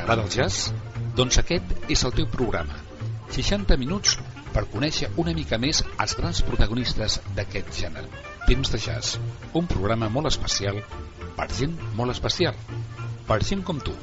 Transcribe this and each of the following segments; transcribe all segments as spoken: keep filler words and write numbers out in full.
T'agrada el jazz? Doncs aquest és el teu programa. seixanta minuts per conèixer una mica més els grans protagonistes d'aquest gènere. Temps de jazz, un programa molt especial per gent molt especial, per gent com tu.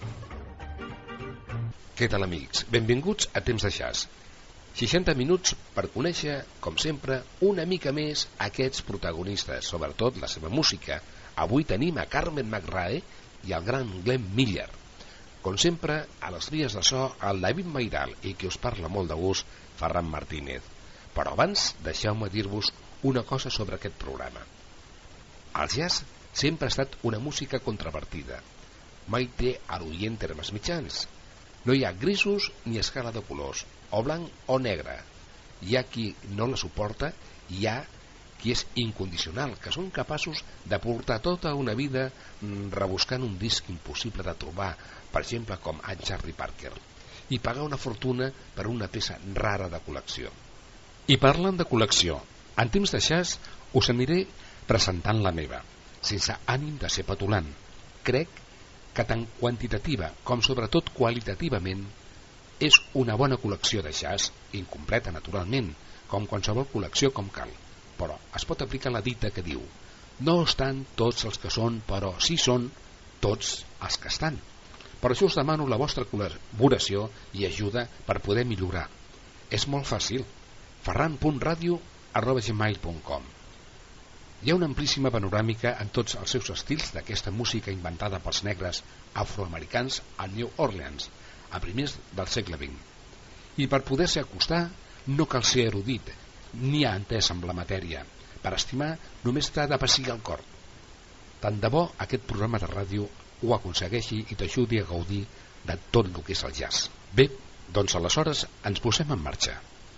Què tal, amics? Benvinguts a Temps de Jazz. seixanta minuts per conèixer, com sempre, una mica més aquests protagonistes, sobretot la seva música. Avui tenim a Carmen McRae i el gran Glenn Miller. Com sempre, a les vies de so, el David Mairal i qui us parla molt de gust, Ferran Martínez. Però abans, deixeu-me dir-vos una cosa sobre aquest programa. El jazz sempre ha estat una música controvertida. Mai té l'oient en termes mitjans. No hi ha grisos ni escala de colors, o blanc o negre. Hi ha qui no la suporta i hi ha qui és incondicional, que són capaços de portar tota una vida rebuscant un disc impossible de trobar, per exemple com en Charlie Parker, i pagar una fortuna per una peça rara de col·lecció. I parlant de col·lecció, en Temps de Jazz us aniré presentant la meva, sense ànim de ser petulant. Crec que tant quantitativa com sobretot qualitativament és una bona col·lecció de jazz, incompleta naturalment, com qualsevol col·lecció com cal, però es pot aplicar la dita que diu: no estan tots els que són, però sí són tots els que estan. Per això us demano la vostra col·laboració i ajuda per poder millorar. És molt fàcil. ferran punt radio arroba gmail punt com. Hi ha una amplíssima panoràmica en tots els seus estils d'aquesta música inventada pels negres afroamericans a New Orleans, a primers del segle vint. I per poder-se acostar no cal ser erudit, ni ha entès amb la matèria. Per estimar només t'ha de pessigar el cor. Tant de bo aquest programa de ràdio ho aconsegueixi i t'ajudi a gaudir de tot el que és el jazz. Bé, doncs aleshores ens posem en marxa.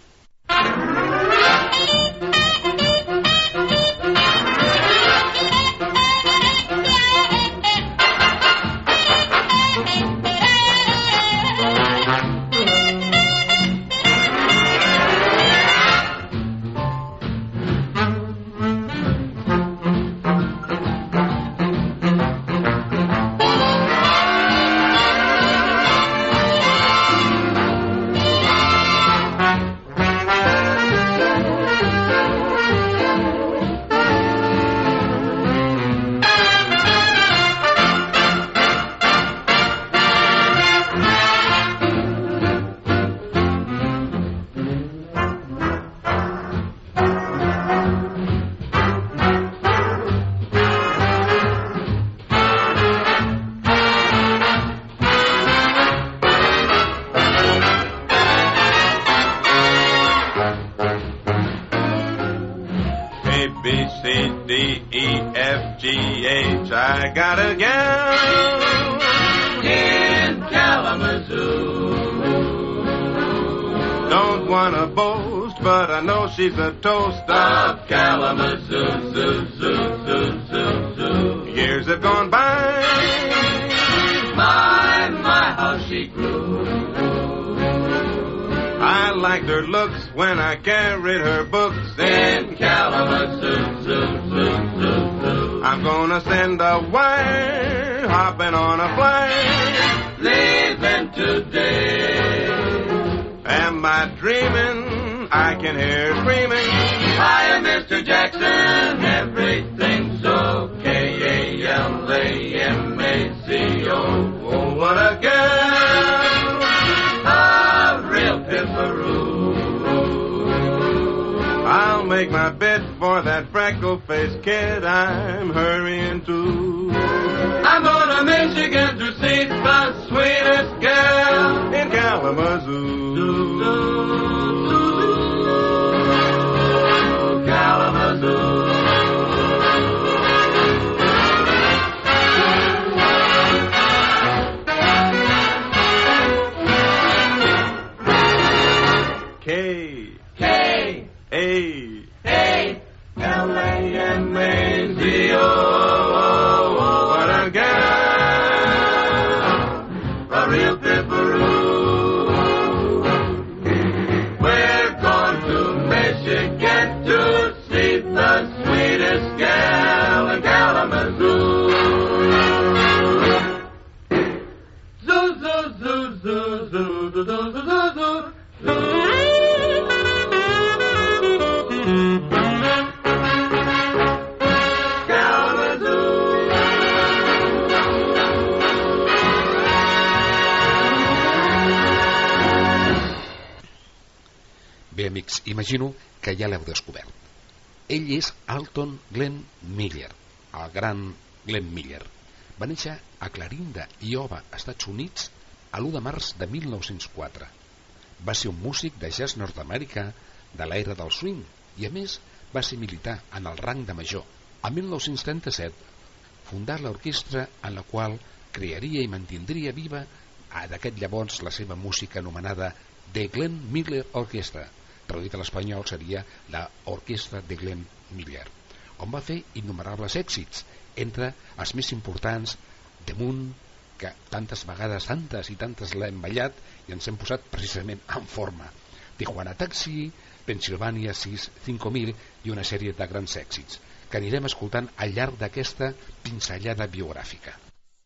I got a gal in Kalamazoo. Don't wanna boast, but I know she's a toast of Kalamazoo. Zoo, zoo, zoo, zoo, zoo. Years have gone by. My, my, how she grew. I liked her looks when I carried her books in Kalamazoo. Zoo, zoo, zoo, zoo. I'm gonna send a wire, hopping on a flight, leaving today. Am I dreaming? I can hear her screaming, hiya, Mister Jackson, everything's okay. A L A M A C O. Oh, what a girl, a real piffaroo. I'll make my bid for that freckle-faced kid I'm hurrying to. I'm going to Michigan to see the sweetest girl in Kalamazoo. Zoo, zoo, zoo, Kalamazoo. K. K. A. A. L A M A Z O. What a gal, a real piffaroo. We're going to Michigan to see the sweetest gal in Kalamazoo. Zoo, zoo, Bé, amics, imagino que ja l'heu descobert. Ell és Alton Glenn Miller, el gran Glenn Miller. Va néixer a Clarinda, Iowa, Estats Units, a l'u de març de mil nou-cents quatre. Va ser un músic de jazz nord-americà de l'era del swing i, a més, va ser militar en el rang de major. A mil nou-cents trenta-set fundà l'orquestra en la qual crearia i mantindria viva d'aquest llavors la seva música anomenada The Glenn Miller Orchestra, traduït a l'espanyol seria la Orquestra de Glenn Miller, on va fer innumerables èxits, entre els més importants damunt que tantes vegades, tantes i tantes l'hem ballat i ens hem posat precisament en forma: Tijuana Taxi, Pennsylvania sis cinco mil i una sèrie de grans èxits que anirem escoltant al llarg d'aquesta pinzellada biogràfica.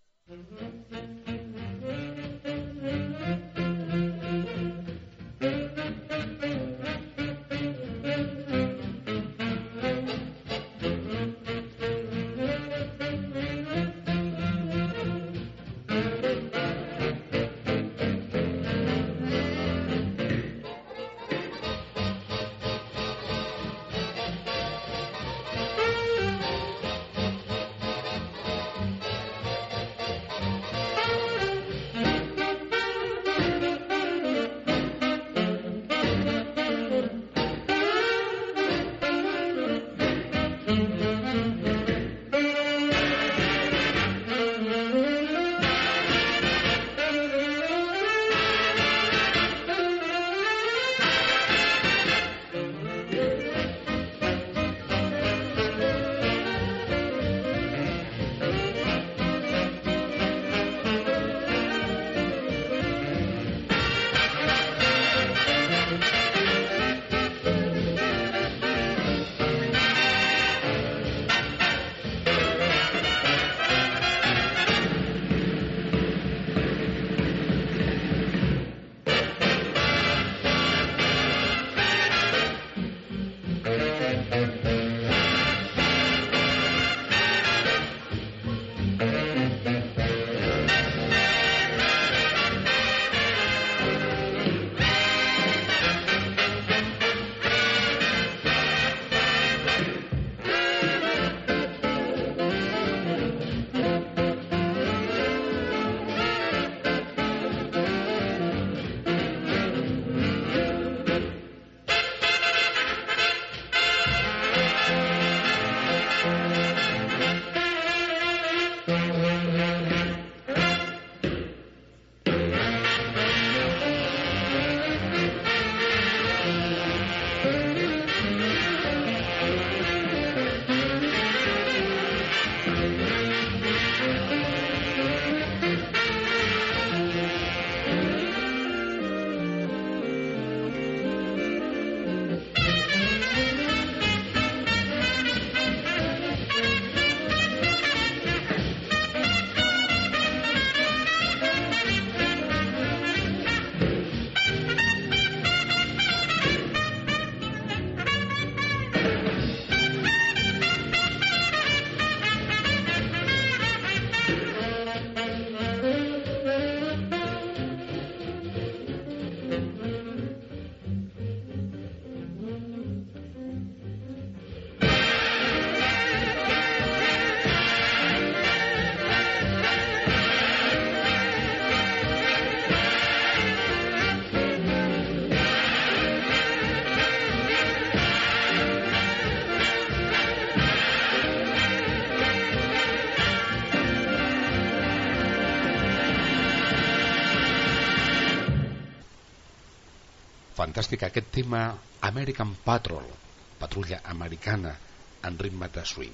Fantàstic aquest tema American Patrol, patrulla americana en ritme de swing.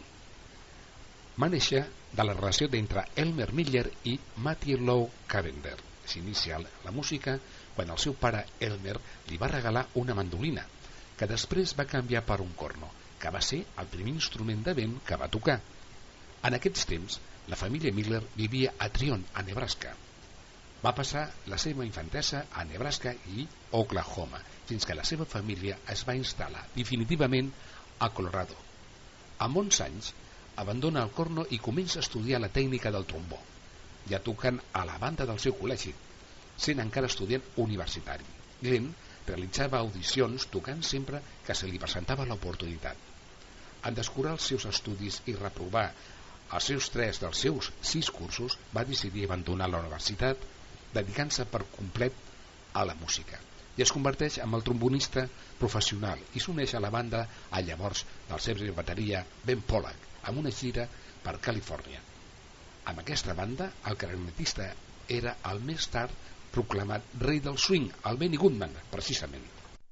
Va néixer de la relació d'entre Elmer Miller i Matthew Lowe Cavender. S'inicia la música quan el seu pare Elmer li va regalar una mandolina, que després va canviar per un corno, que va ser el primer instrument de vent que va tocar. En aquests temps, la família Miller vivia a Tryon, a Nebraska. Va passar la seva infantesa a Nebraska i Oklahoma, fins que la seva família es va instal·lar definitivament a Colorado. Amb onze anys, abandona el corno i comença a estudiar la tècnica del trombó, ja tocant a la banda del seu col·legi, sent encara estudiant universitari. Glenn realitzava audicions tocant sempre que se li presentava l'oportunitat. En descurar els seus estudis i reprovar els seus tres dels seus sis cursos, va decidir abandonar la universitat, dedicant-se per complet a la música, i es converteix en el trombonista professional i s'uneix a la banda a llavors del cèlebre bateria Ben Pollack amb una gira per Califòrnia. Amb aquesta banda, el clarinetista era el més tard proclamat rei del swing, el Benny Goodman, precisament.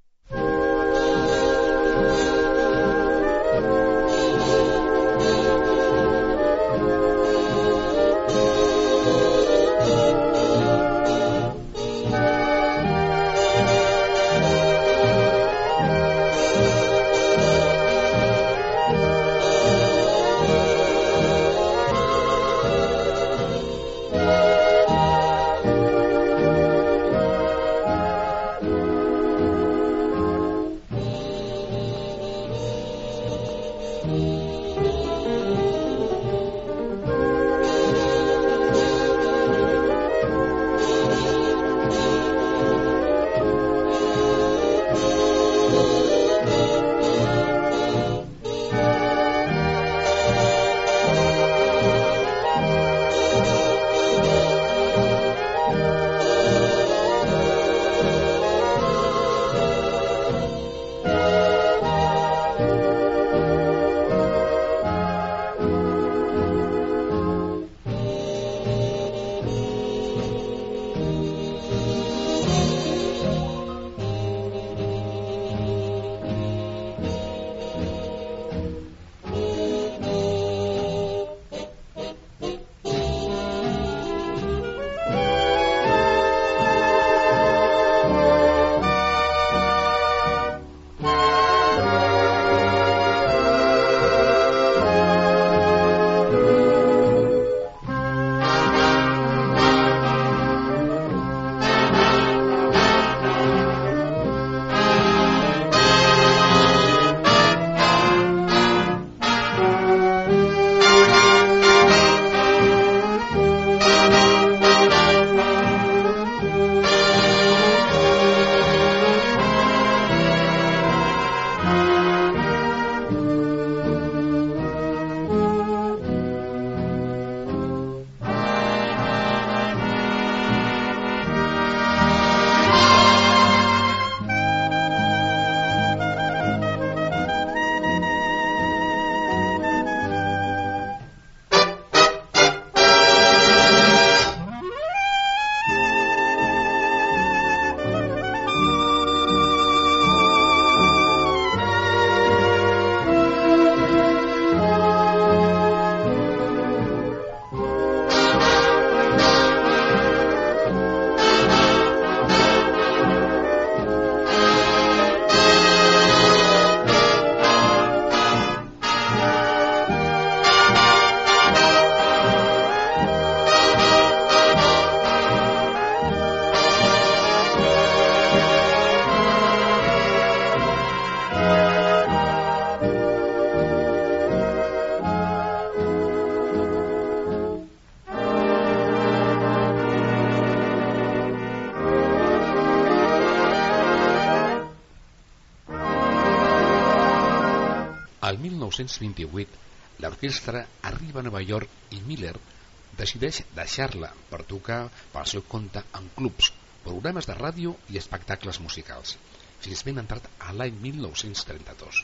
Al mil nou-cents vint-i-vuit, l'orquestra arriba a Nova York i Miller decideix deixar-la per tocar pel seu compte en clubs, programes de ràdio i espectacles musicals, fins ben entrat a l'any mil nou-cents trenta-dos.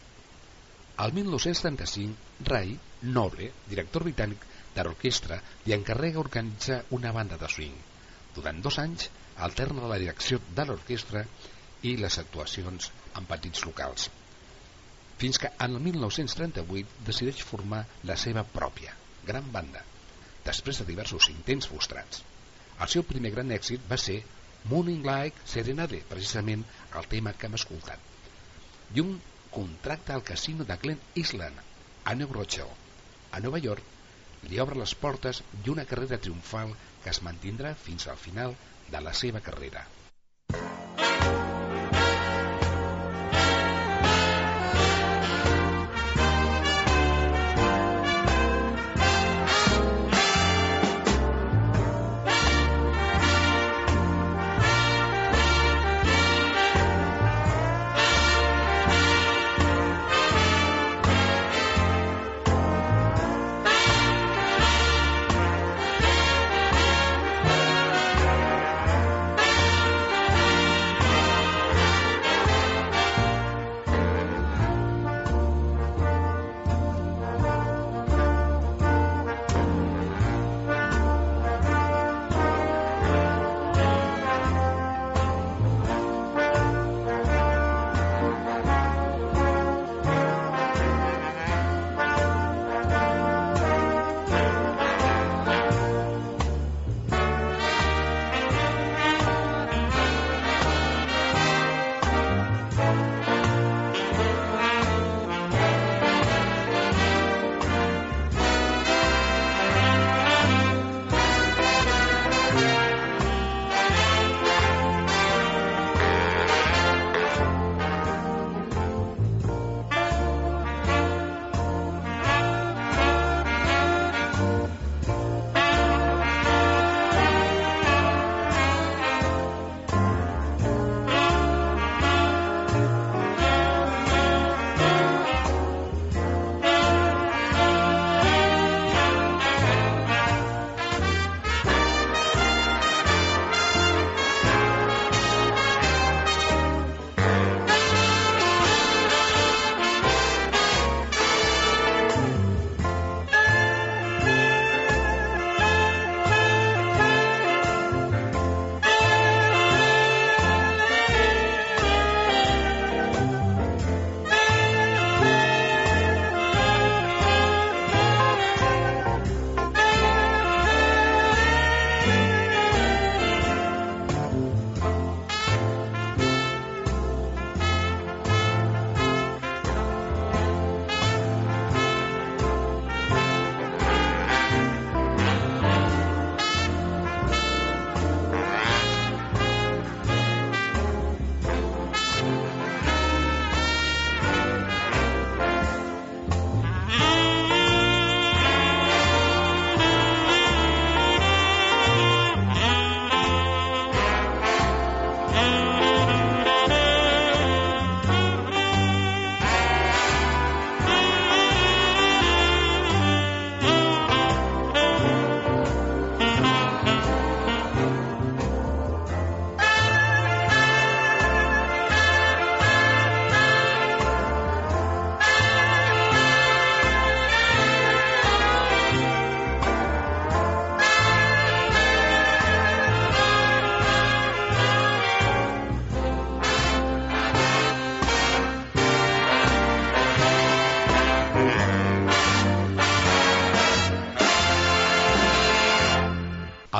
Al mil nou-cents trenta-cinc, Ray Noble, director britànic de l'orquestra, li encarrega organitzar una banda de swing. Durant dos anys alterna la direcció de l'orquestra i les actuacions en petits locals, fins que en el mil nou-cents trenta-vuit decideix formar la seva pròpia gran banda, després de diversos intents frustrats. El seu primer gran èxit va ser Moonlight Serenade, precisament el tema que hem escoltat, i un contracte al casino de Glen Island, a New Rochelle, a Nova York, li obre les portes i una carrera triomfal que es mantindrà fins al final de la seva carrera.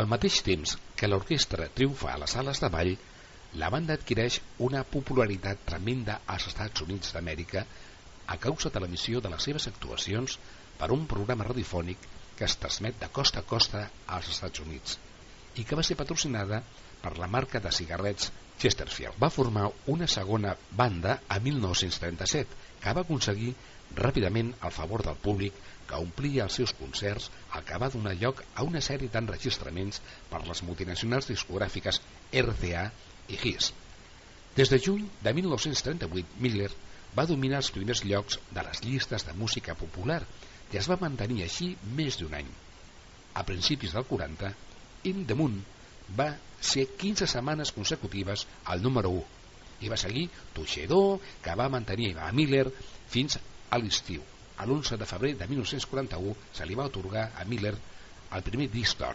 Al mateix temps que l'orquestra triomfa a les sales de ball, la banda adquireix una popularitat tremenda als Estats Units d'Amèrica a causa de l'emissió de les seves actuacions per un programa radiofònic que es transmet de costa a costa als Estats Units i que va ser patrocinada per la marca de cigarrets Chesterfield. Va formar una segona banda a mil nou-cents trenta-set que va aconseguir ràpidament el favor del públic, que omplia els seus concerts, al que va donar lloc a una sèrie d'enregistraments per les multinacionals discogràfiques R C A i His. Des de juny de mil nou-cents trenta-vuit, Miller va dominar els primers llocs de les llistes de música popular i es va mantenir així més d'un any. A principis del quaranta, In the Moon va ser quinze setmanes consecutives al número u i va seguir Touchedor, que va mantenir a Miller fins a l'estiu. A l'onze de febrer de mil nou-cents quaranta-u se li va atorgar a Miller el primer disc d'or.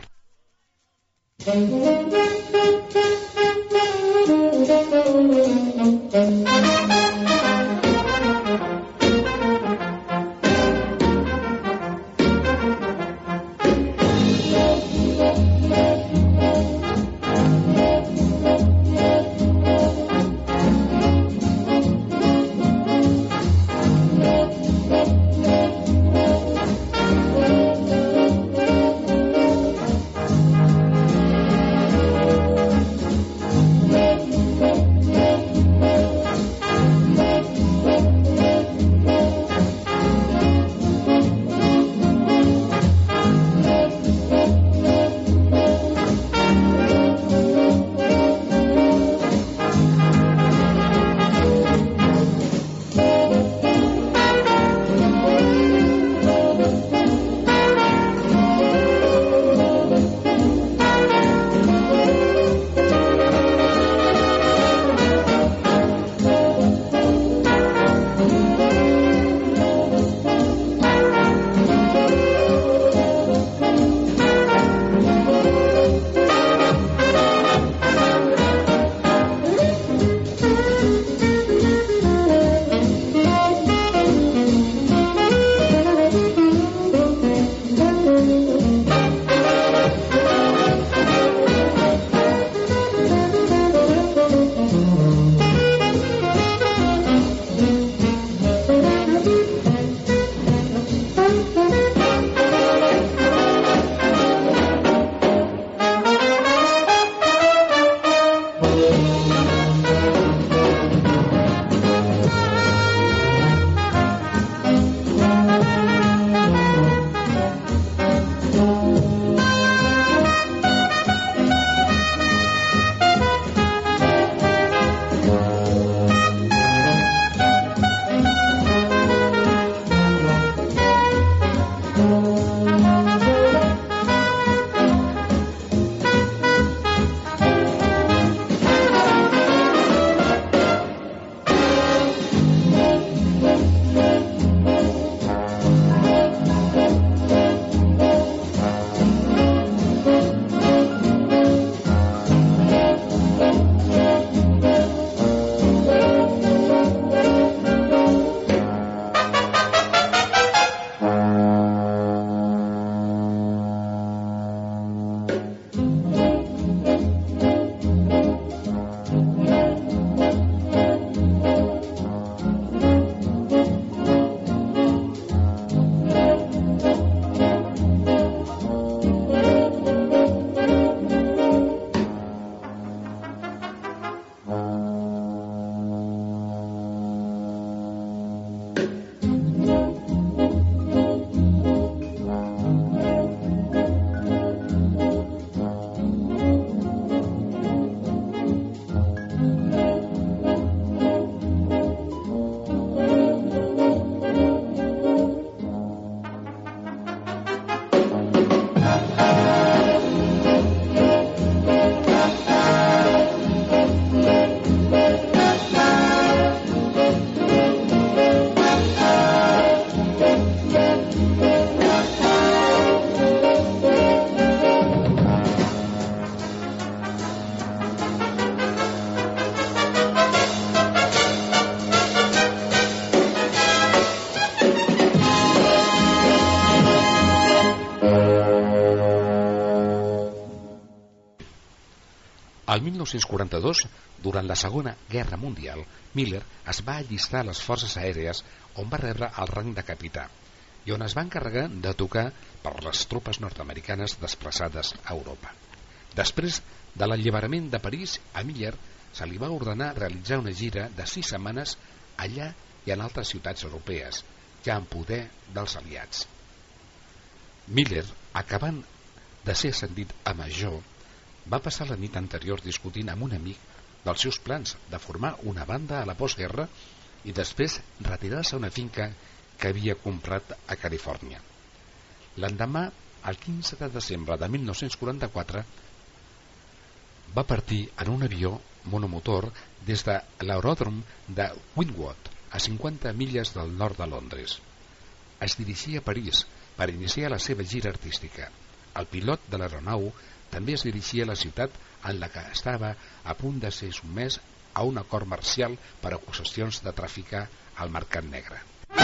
nou-cents quaranta-dos, durant la Segona Guerra Mundial, Miller es va allistar a les forces aèries on va rebre el rang de capità i on es va encarregar de tocar per les tropes nord-americanes desplaçades a Europa. Després de l'alliberament de París, a Miller se li va ordenar realitzar una gira de sis setmanes allà i en altres ciutats europees, ja en poder dels aliats. Miller, acabant de ser ascendit a major, va passar la nit anterior discutint amb un amic dels seus plans de formar una banda a la postguerra i després retirar-se a una finca que havia comprat a Califòrnia. L'endemà, el quinze de desembre de mil nou-cents quaranta-quatre, va partir en un avió monomotor des de l'aeròdrom de Wentworth, a cinquanta milles del nord de Londres. Es dirigia a París per iniciar la seva gira artística. El pilot de l'aeronau també es dirigia a la ciutat en la que estava a punt de ser sotmès a un acord marcial per acusacions de traficar al mercat negre.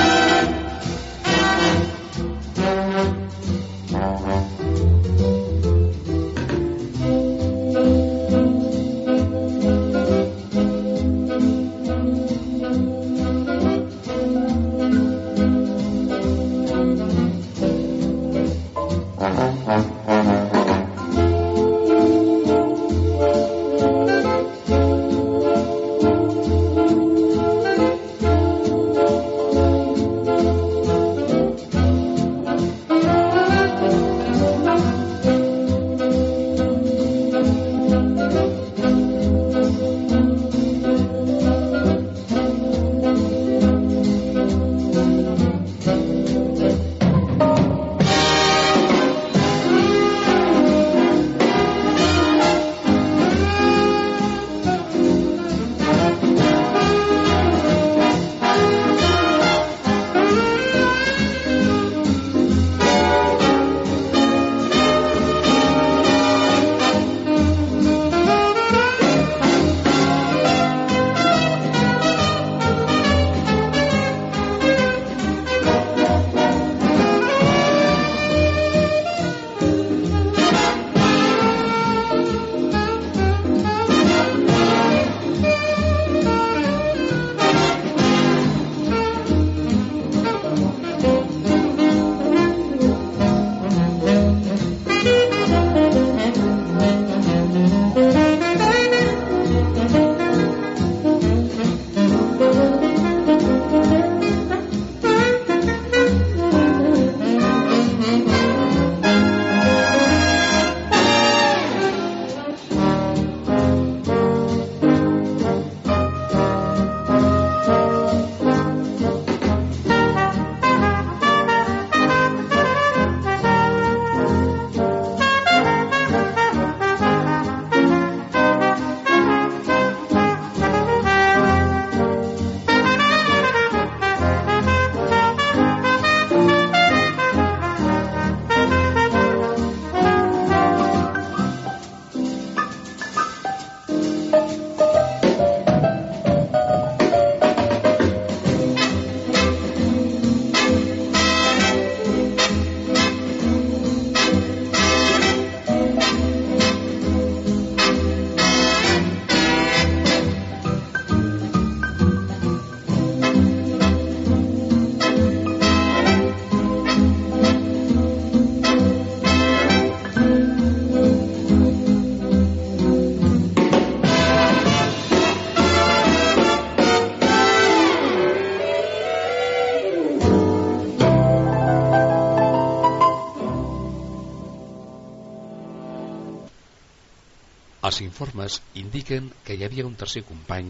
Els informes indiquen que hi havia un tercer company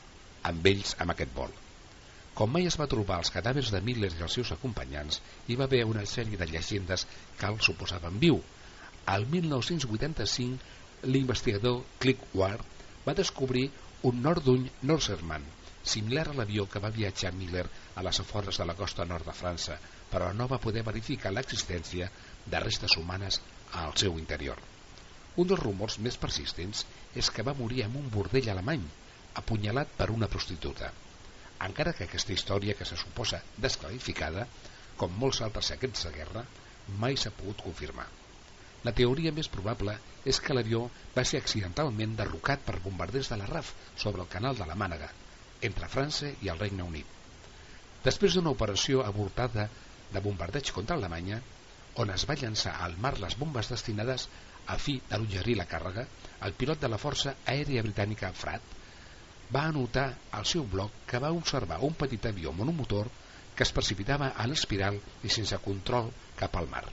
amb ells amb aquest vol. Com mai es va trobar els cadàvers de Miller i els seus acompanyants, hi va haver una sèrie de llegendes que el suposaven viu. Al mil nou-cents vuitanta-cinc, l'investigador Click Ward va descobrir un Nordun Norseman, similar a l'avió que va viatjar Miller a les afores de la costa nord de França, però no va poder verificar l'existència de restes humanes al seu interior. Un dels rumors més persistents és que va morir en un bordell alemany, apunyalat per una prostituta, encara que aquesta història, que se suposa desclarificada, com molts altres secrets de guerra, mai s'ha pogut confirmar. La teoria més probable és que l'avió va ser accidentalment derrocat per bombarders de la R A F sobre el canal de la Mànega, entre França i el Regne Unit. Després d'una operació avortada de bombardeig contra Alemanya, on es va llançar al mar les bombes destinades a fi d'allotgerir la càrrega, el pilot de la Força Aèria Britànica Pratt va anotar al seu blog que va observar un petit avió monomotor que es precipitava en espiral i sense control cap al mar.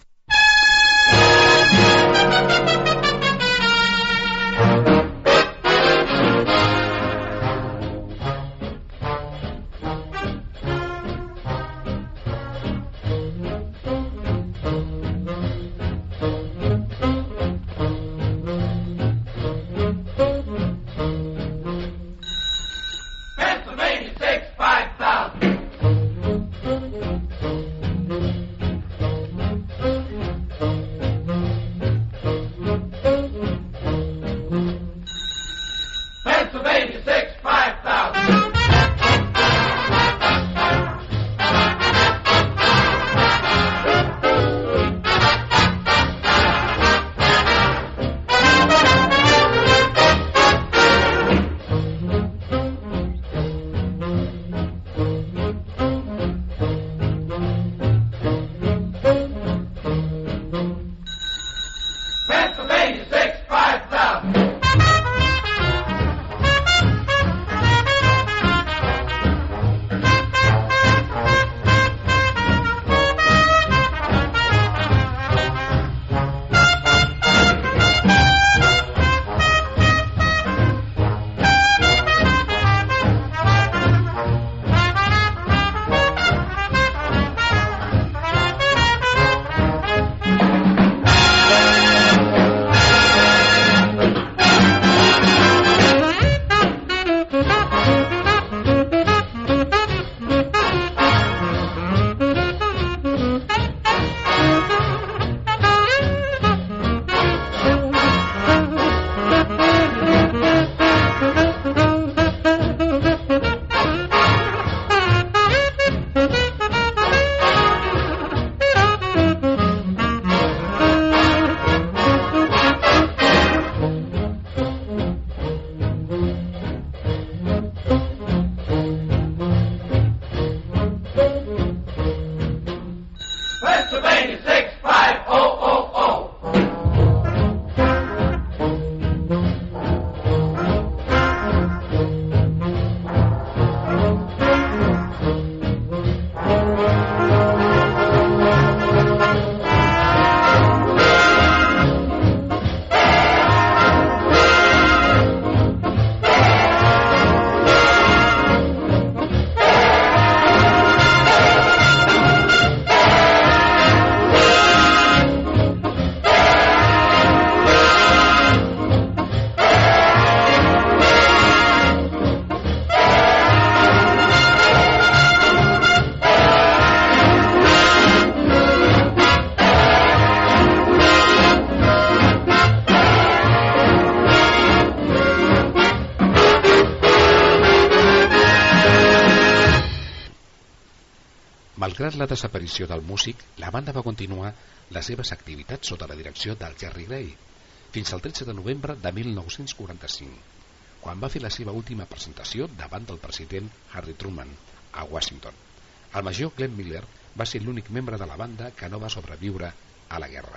Malgrat la desaparició del músic, la banda va continuar les seves activitats sota la direcció del Jerry Gray fins al tretze de novembre de mil nou-cents quaranta-cinc, quan va fer la seva última presentació davant del president Harry Truman a Washington. El major Glenn Miller va ser l'únic membre de la banda que no va sobreviure a la guerra.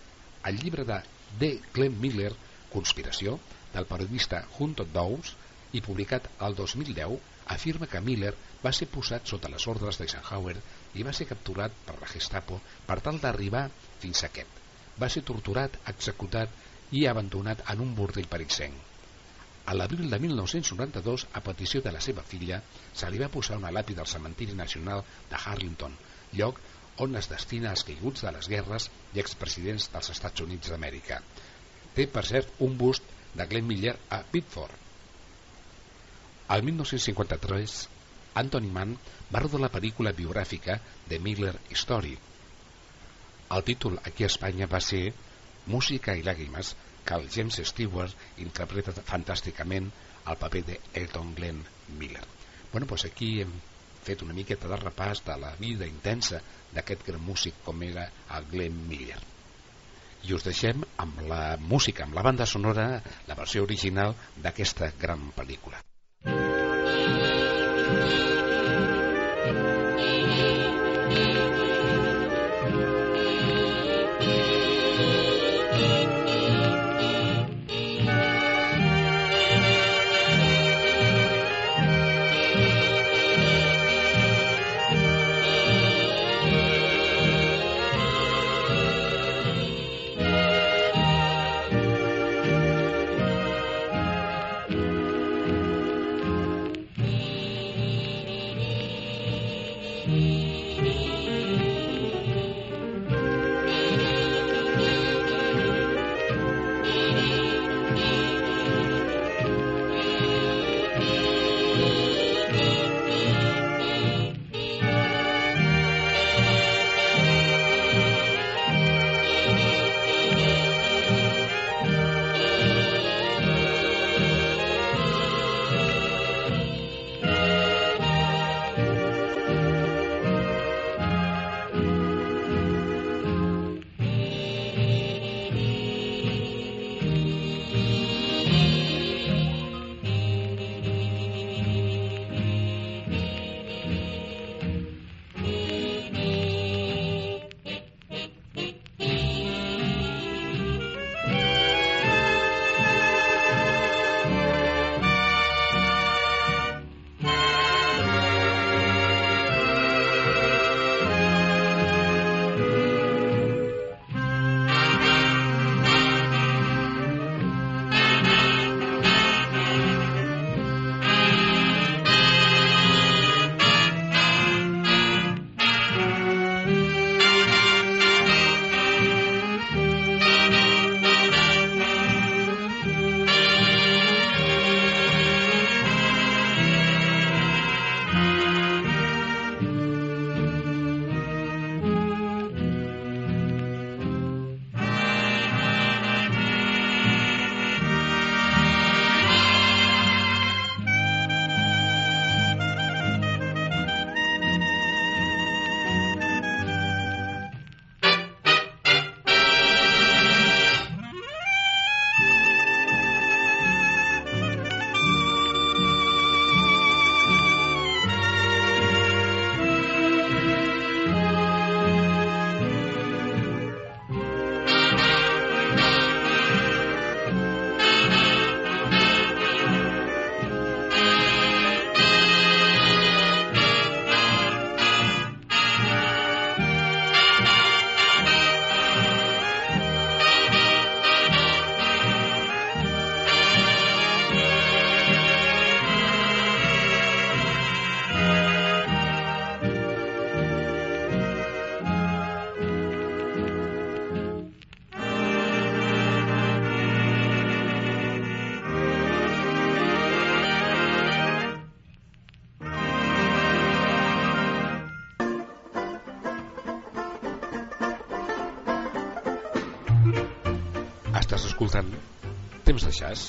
El llibre de D. Glenn Miller, Conspiració, del periodista Hunter Downs, i publicat el dos mil deu, afirma que Miller va ser posat sota les ordres d'Eisenhower i va ser capturat per la Gestapo per tal d'arribar fins a aquest. Va ser torturat, executat i abandonat en un bordell parisenc. A l'abril de mil nou-cents noranta-dos, a petició de la seva filla, se li va posar una làpida al cementiri nacional de Arlington, lloc on es destina als caiguts de les guerres i expresidents dels Estats Units d'Amèrica. Té, per cert, un bust de Glenn Miller a Biddeford. Al mil nou-cents cinquanta-tres, Anthony Mann va rodar la pel·lícula biogràfica The Miller Story. El títol aquí a Espanya va ser Música i làgrimes, que el James Stewart interpreta fantàsticament el paper d'Elton Glenn Miller. Bueno, doncs aquí hem fet una miqueta de repàs de la vida intensa d'aquest gran músic com era el Glenn Miller. i us deixem amb la música, amb la banda sonora, la versió original d'aquesta gran pel·lícula. Estàs escoltant Temps de Jazz.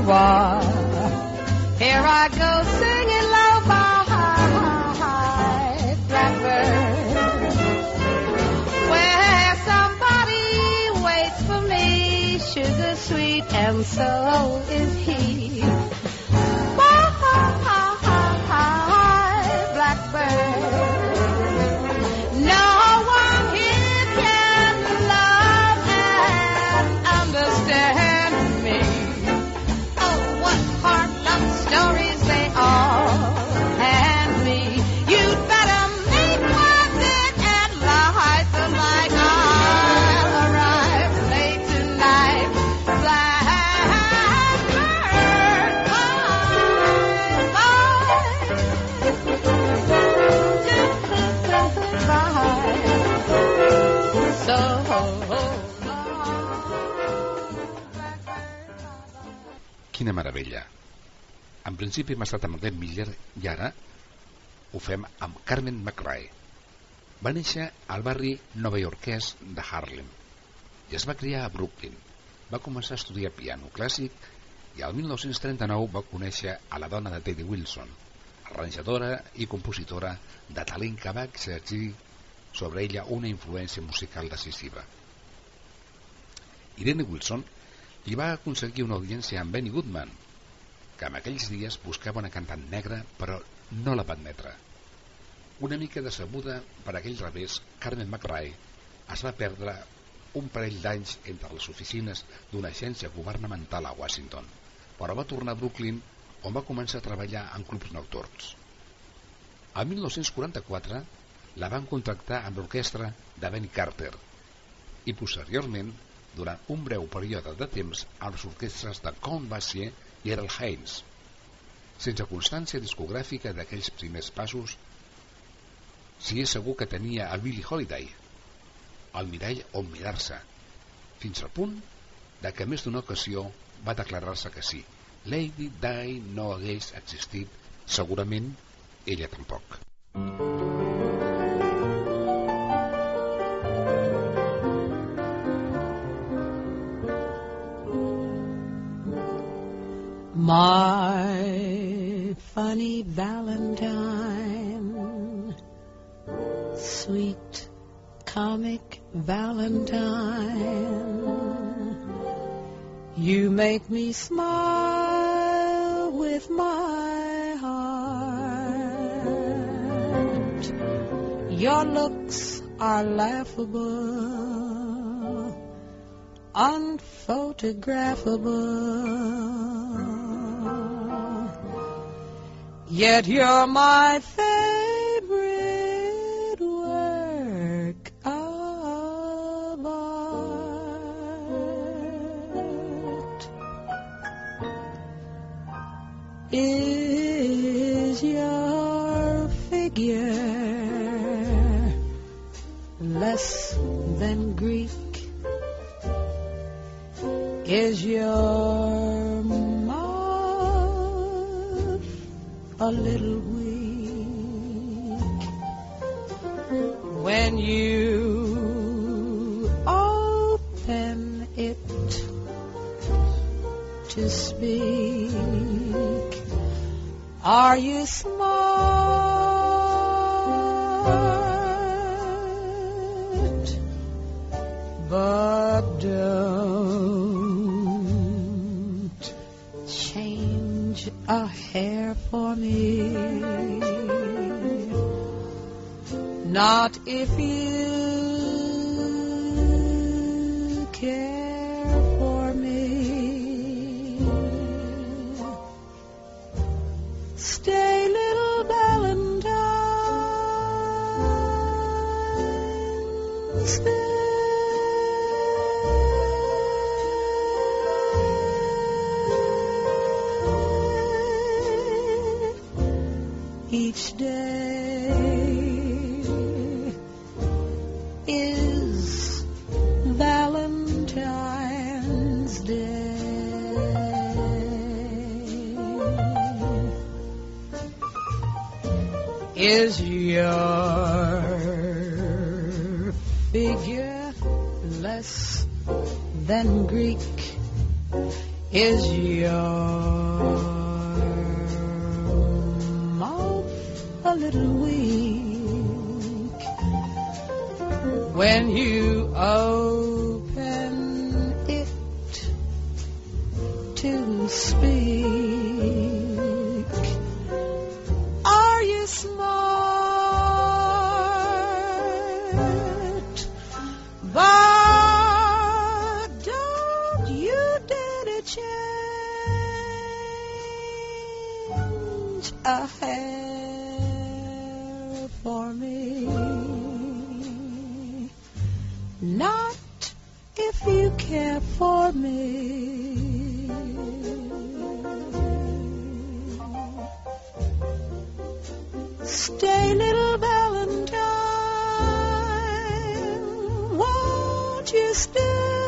reservoir. Here I go singing low by blackbird, where somebody waits for me, sugar sweet, and so is he. Quina meravella. En principi hem estat amb Glenn Miller i ara ho fem amb Carmen McRae. Va néixer al barri novaiorquès de Harlem i es va criar a Brooklyn. Va començar a estudiar piano clàssic i al mil nou-cents trenta-nou va conèixer a la dona de Teddy Wilson, arranjadora i compositora de talent que va exercir sobre ella una influència musical decisiva. Irene Wilson li va aconseguir una audiència amb Benny Goodman, que en aquells dies buscava una cantant negra però no la va admetre. Una mica decebuda per aquell revés, Carmen McRae es va perdre un parell d'anys entre les oficines d'una agència governamental a Washington, però va tornar a Brooklyn, on va començar a treballar en clubs nocturns. El mil nou-cents quaranta-quatre la van contractar amb l'orquestra de Benny Carter i posteriorment durant un breu període de temps amb les orquestres de Count Basie i Earl Hines. Sense constància discogràfica d'aquells primers passos, si és segur que tenia el Billie Holiday, el mirall on mirar-se, fins al punt de que més d'una ocasió va declarar-se que sí, Lady Di no hagués existit, segurament ella tampoc. My funny Valentine, sweet comic Valentine, you make me smile with my heart. Your looks are laughable, unphotographable, yet you're my favorite work of art. Is your figure less than Greek? Is your mouth a little weak? When you open it to speak, are you smart? But don't change a hair for me, not if you care for me. Stay, little Valentine, stay. Each day is Valentine's Day. Is your figure less than Greek? Is your mouth a little weak when you open it to speak? Are you smart? But don't you dare to change a hair for me. Not if you care for me. Stay, little Valentine, won't you stay?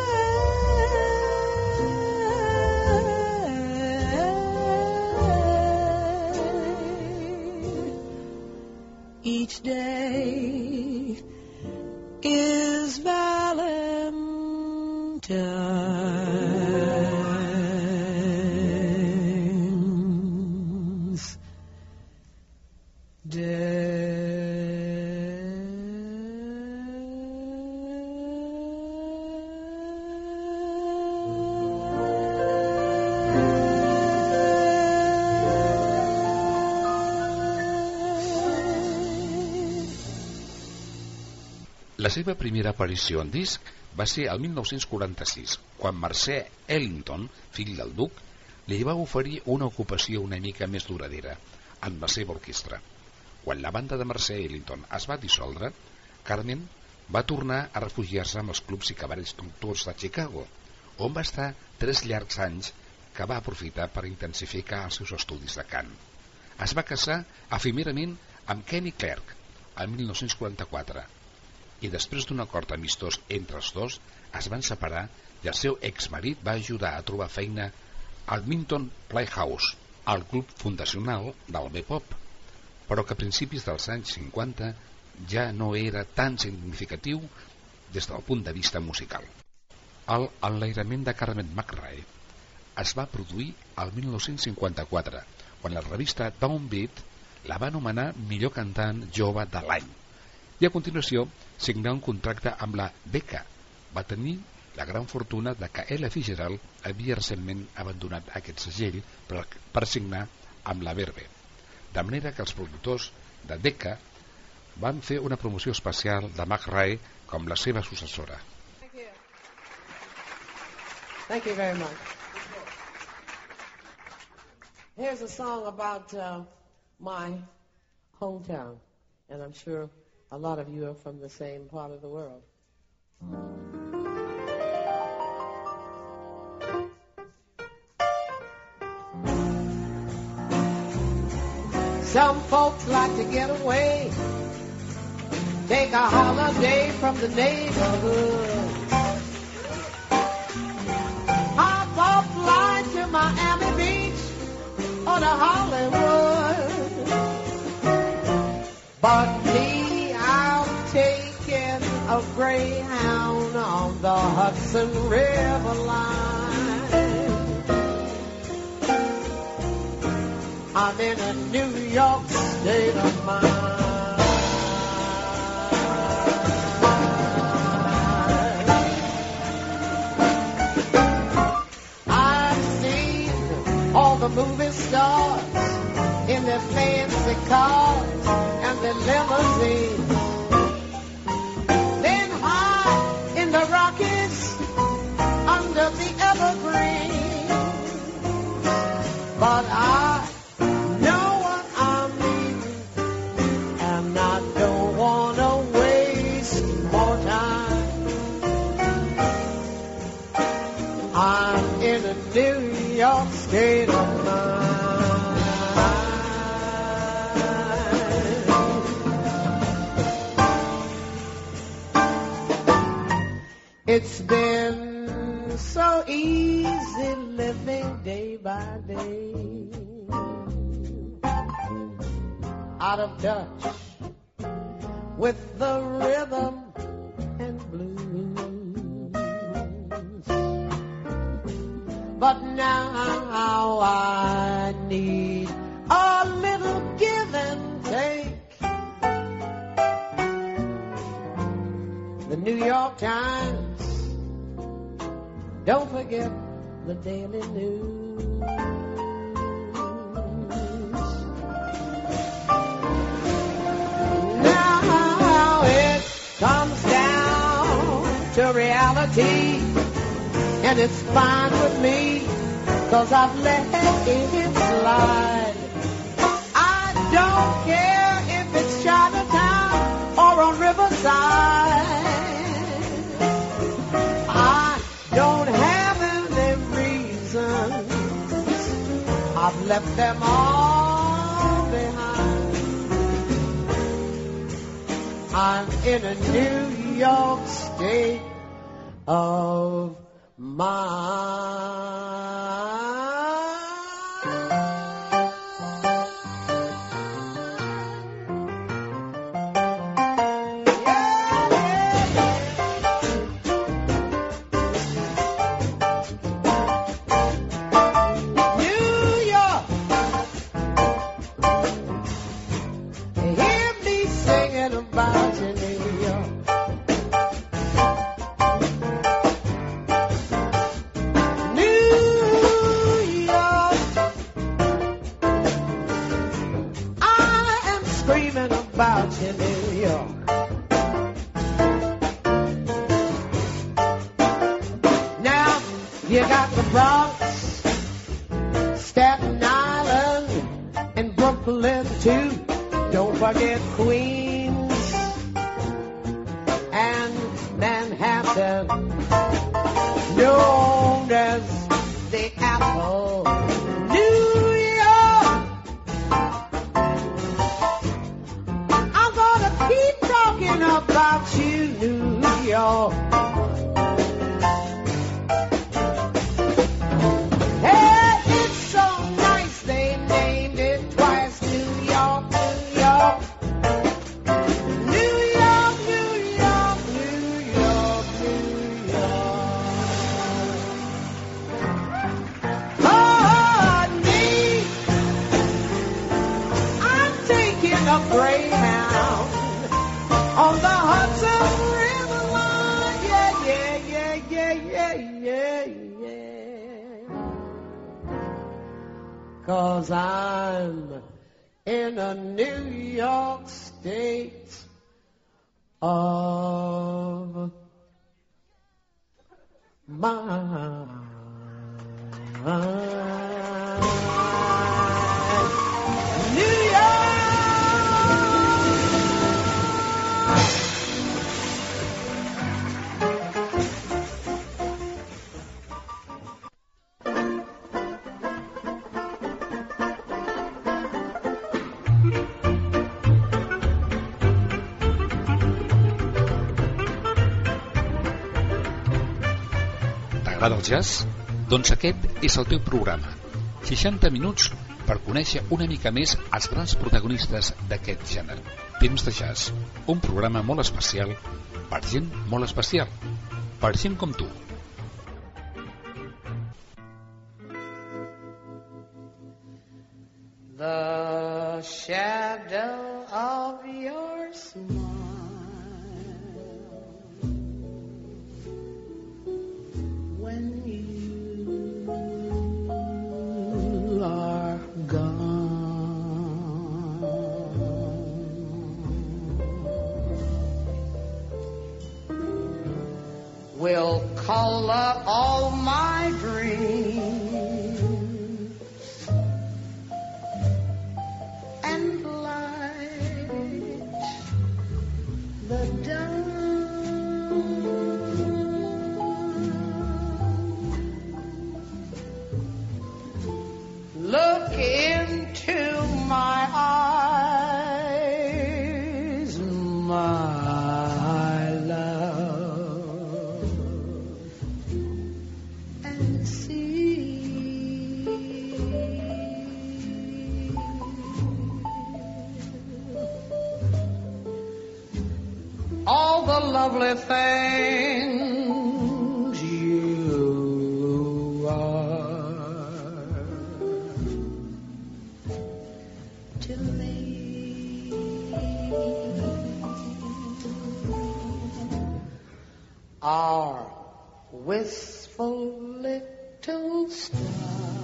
Each day is Valentine's Day. La seva primera aparició en disc va ser el mil nou-cents quaranta-sis, quan Mercè Ellington, fill del duc, li va oferir una ocupació una mica més duradera amb la seva orquestra. Quan la banda de Mercè Ellington es va dissoldre, Carmen va tornar a refugiar-se amb els clubs i cabarets nocturns de Chicago, on va estar tres llargs anys que va aprofitar per intensificar els seus estudis de cant. Es va casar efímerament amb Kenny Clark el mil nou-cents quaranta-quatre i després d'un acord amistós entre els dos es van separar i el seu exmarit va ajudar a trobar feina al Minton Playhouse, el club fundacional del bebop, però que a principis dels anys cinquanta ja no era tan significatiu des del punt de vista musical. El enlairament de Carmen McRae es va produir el mil nou-cents cinquanta-quatre, quan la revista Downbeat la va anomenar millor cantant jove de l'any, i a continuació signar un contracte amb la Decca. Va tenir la gran fortuna de que Ella Fitzgerald havia recentment abandonat aquest segell per, per signar amb la Verve, de manera que els productors de Decca van fer una promoció especial de McRae com la seva successora. Thank you. Thank you very much. Here's a song about uh, my hometown, and I'm sure a lot of you are from the same part of the world. Some folks like to get away, take a holiday from the neighborhood. Hop off fly to Miami Beach or to Hollywood. But me, I'm taking a Greyhound on the Hudson River line. I'm in a New York state of mind. I've seen all the movie stars in their fancy cars and their limousines. Then high in the Rockies under the evergreens. But I know what I mean, and I don't want to waste more time. I'm in a New York state of mind. It's been so easy living day by day, out of touch with the rhythm and blues. but now I need a little give and take. The New York Times, don't forget the Daily News. Now it comes down to reality, and it's fine with me, 'cause I've let it slide. I don't care if it's Chinatown or on Riverside. I don't have any reasons, I've left them all behind. I'm in a New York state of mind. Queens and Manhattan, known as the Apple. New York, I'm gonna keep talking about you, New York. Hey, it's so nice they named it twice, New York, New York. Greyhound on the Hudson River line, yeah, yeah, yeah, yeah, yeah, yeah, yeah. 'Cause I'm in a New York state of mind. New York. T'agrada el jazz? Doncs aquest és el teu programa. seixanta minuts per conèixer una mica més els grans protagonistes d'aquest gènere. Temps de jazz, un programa molt especial per gent molt especial, per gent com tu. The shadow of your smile when you are gone will color all my dreams and light the dawn. Look into my eyes, my love, and see all the lovely things you are. graceful little star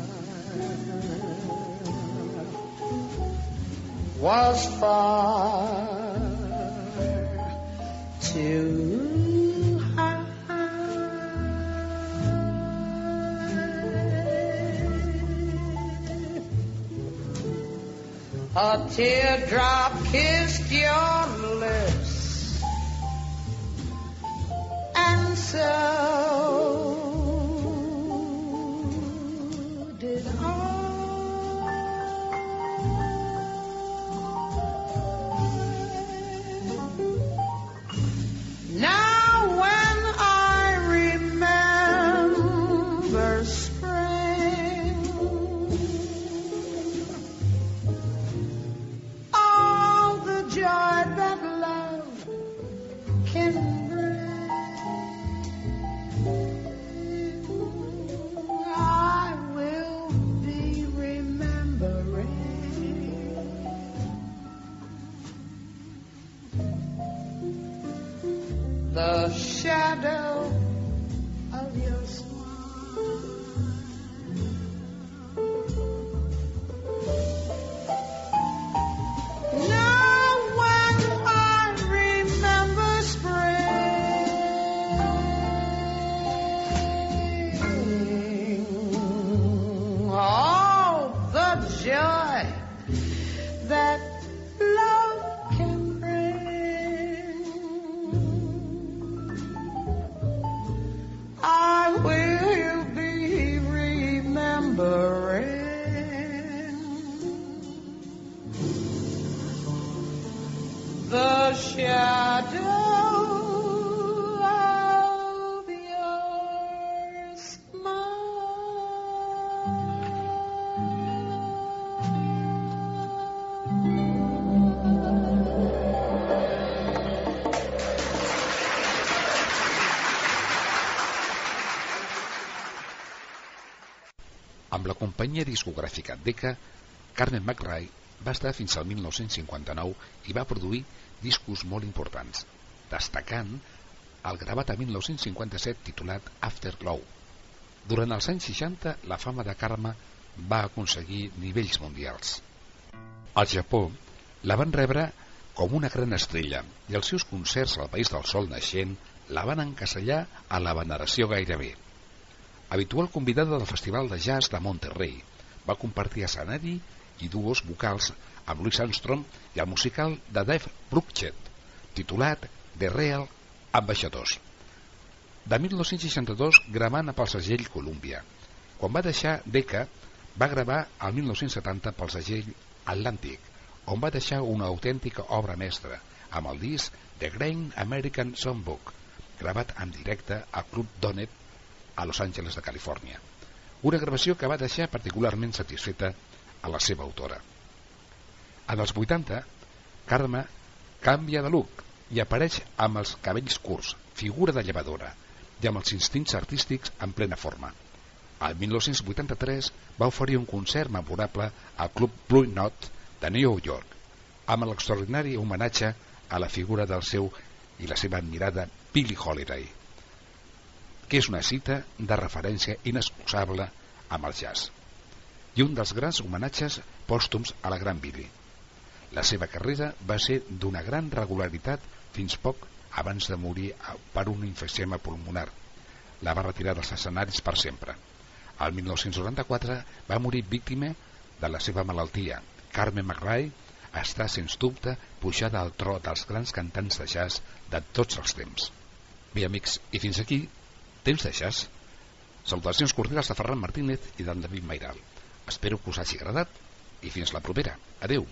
was far too high. A teardrop kissed your lips, and so did I. Now when I remember spring, all the joy that love can bring, I will be remembering the shadow of your smile. Now when I remember spring, all the joy that love can bring, I will be remembering the shadow of your smile. Amb la companyia discogràfica Decca, Carmen McRae va estar fins al mil nou-cents cinquanta-nou i va produir discos molt importants, destacant el gravat a mil nou-cents cinquanta-set titulat Afterglow. Durant els anys seixanta, la fama de Carme va aconseguir nivells mundials. Al Japó la van rebre com una gran estrella i els seus concerts al País del Sol naixent la van encasellar a la veneració gairebé. Habitual convidada del Festival de Jazz de Monterrey, va compartir escenari i duos vocals amb Louis Armstrong i el musical de Dave Brubeck, titulat The Real Ambassadors. De mil nou-cents seixanta-dos gravant pel segell Columbia. Quan va deixar Decca, va gravar el mil nou-cents setanta pel segell Atlantic, on va deixar una autèntica obra mestra amb el disc The Great American Songbook, gravat en directe al Club Donet a Los Angeles de Califòrnia. Una gravació que va deixar particularment satisfeta a la seva autora. En els vuitanta, Carme canvia de look i apareix amb els cabells curts, figura de llevadora, i amb els instints artístics en plena forma. El mil nou-cents vuitanta-tres va oferir un concert memorable al Club Blue Note de New York, amb l'extraordinari homenatge a la figura del seu i la seva admirada Billie Holiday, que és una cita de referència inexcusable amb el jazz, i un dels grans homenatges pòstums a la gran Billie. La seva carrera va ser d'una gran regularitat fins poc abans de morir per un emfisema pulmonar. La va retirar dels escenaris per sempre. El mil nou-cents noranta-quatre va morir víctima de la seva malaltia. Carmen McRae està, sens dubte, pujada al tro dels grans cantants de jazz de tots els temps. Bé, amics, i fins aquí Temps de Jazz. Salutacions cordials de Ferran Martínez i d'en David Mairal. Espero que us hagi agradat i fins la propera. Adeu.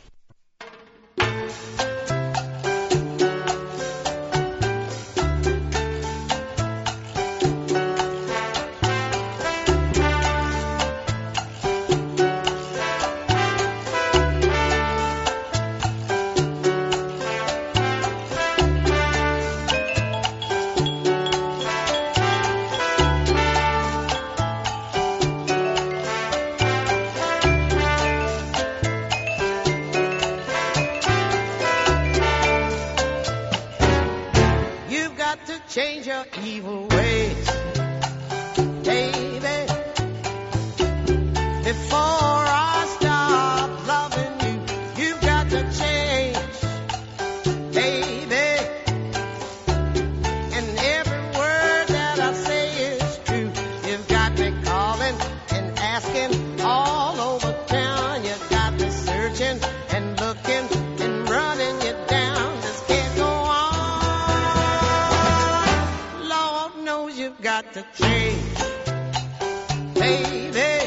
you've got to change. Baby,